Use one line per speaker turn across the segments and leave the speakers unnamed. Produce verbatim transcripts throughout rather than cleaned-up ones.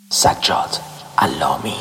سجاد علامی.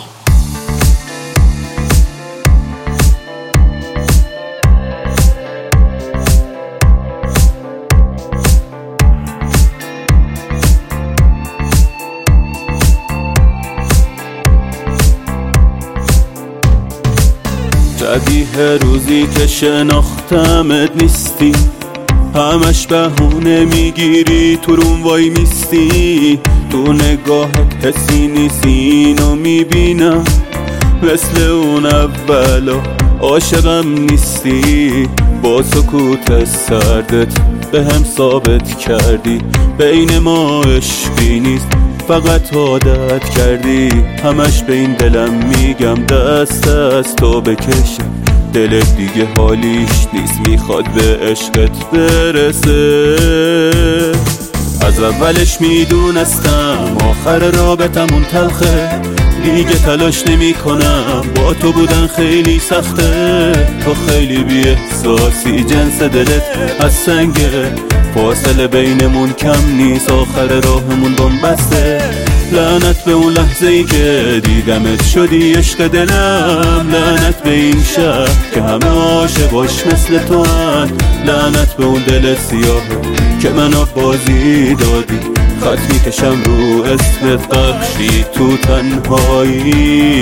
شبیه روزی که شناختمت نیستی، همش بهونه میگیری تو روم وای میستی، تو نگاهت حسی نیست اینو میبینم، مثل اون اولا عاشقم نیستی، با سکوت سردت به هم ثابت کردی بین ما عشقی نیست، فقط عادت کردی، همش به این دلم میگم دست از تو بکشم، دلت دیگه حالیش نیست میخواد به عشقت برسه، از اولش میدونستم آخر رابطمون تلخه، دیگه تلاش نمی کنم با تو بودن خیلی سخته، تو خیلی بی احساسی جنس دلت از سنگه، فاصله بینمون کم نیست آخر راهمون بنبسته، لعنت به اون لحظه ای که دیدمت شدی عشق دلم، لعنت به این شهر که همه عاشقاش مثل تو هن، لعنت به اون دل سیاه که منو بازی دادی، خط میکشم رو اسمت بخشی تو تنهایی.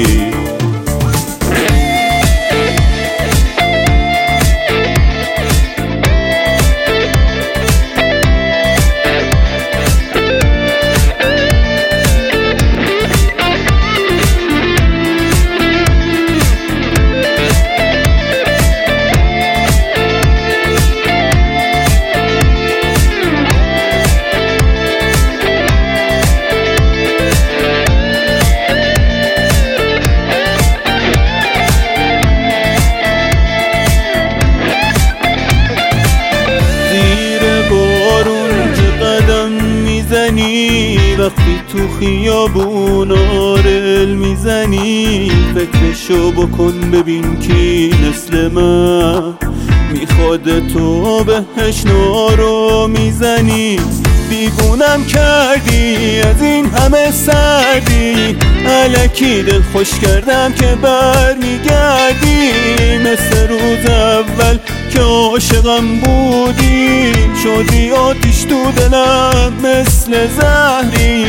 وقتی تو خیابون آرل میزنی، فکرشو بکن ببین کی مثل من میخواد تو بهش نارو میزنی، دیوونم کردی از این همه سردی، الکی دل خوش کردم که بر میگردی، مثل روز اول که عاشقم بودی، شدی آتیش تو دلم مثل زهری،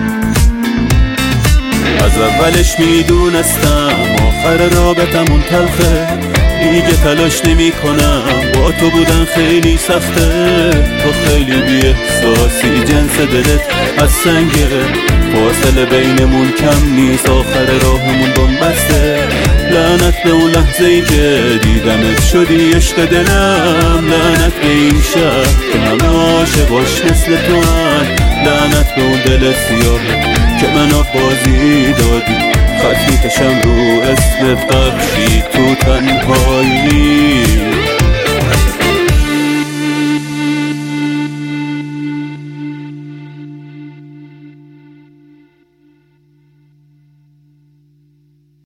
از اولش میدونستم آخر رابطمون تلخه، دیگه تلاش نمی کنم با تو بودن خیلی سخته، تو خیلی بی احساسی جنس دلت از سنگه، فاصله بینمون کم نیست آخر راهمون بنبسته، لعنت به اون لحظه ای که دیدمت شدی عشق دلم، لعنت به این شهر که همه عاشقاش مثل تو هن، لعنت به اون دل سیاه که منو بازی دادی، خط میکشم رو اسمت بخشی تو تنها.